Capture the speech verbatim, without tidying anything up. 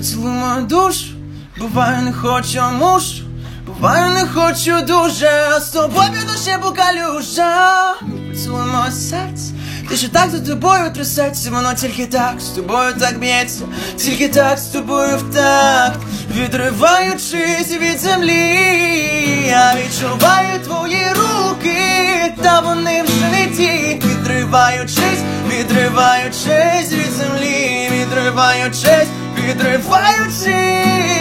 Поцілуй мою душу, буває не хочу, а мушу. Буває не хочу дуже, а з тобою під душе покалюжа. Поцілуй моє серце, ти що так за тобою трясеться. Воно тільки так з тобою так б'ється, тільки так з тобою в такт. Відриваючись від землі, я відчуваю твої руки, та вони вже не ті. Відриваючись, відриваючись від землі, відриваючись, відриваючись.